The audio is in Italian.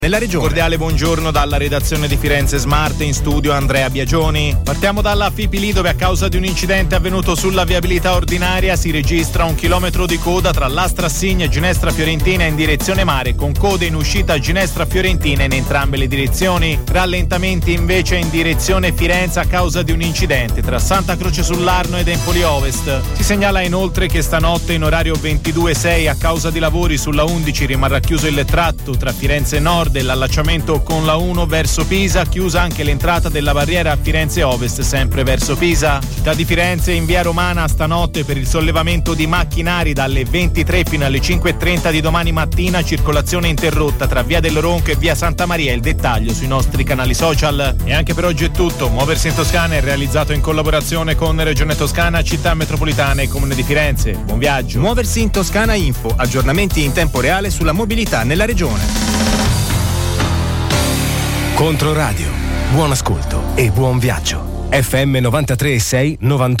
nella regione. Cordiale buongiorno dalla redazione di Firenze Smart, in studio Andrea Biagioni. Partiamo dalla Fipili, dove a causa di un incidente avvenuto sulla viabilità ordinaria si registra 1 chilometro di coda tra l'Astrassigna e Ginestra Fiorentina in direzione mare, con code in uscita a Ginestra Fiorentina in entrambe le direzioni. Rallentamenti invece in direzione Firenze a causa di un incidente tra Santa Croce sull'Arno ed Empoli Ovest. Si segnala inoltre che stanotte in orario 22:06 a causa di lavori sulla 11 rimarrà chiuso il tratto tra Firenze Nord dell'allacciamento con la 1 verso Pisa, chiusa anche l'entrata della barriera a Firenze Ovest sempre verso Pisa. Città di Firenze in via Romana stanotte per il sollevamento di macchinari dalle 23 fino alle 5:30 di domani mattina, circolazione interrotta tra via del Ronco e via Santa Maria. Il dettaglio sui nostri canali social. E anche per oggi è tutto. Muoversi in Toscana è realizzato in collaborazione con Regione Toscana, Città Metropolitana e Comune di Firenze. Buon viaggio. Muoversi in Toscana Info, aggiornamenti in tempo reale sulla mobilità nella regione. Controradio, buon ascolto e buon viaggio. FM 93.6 98.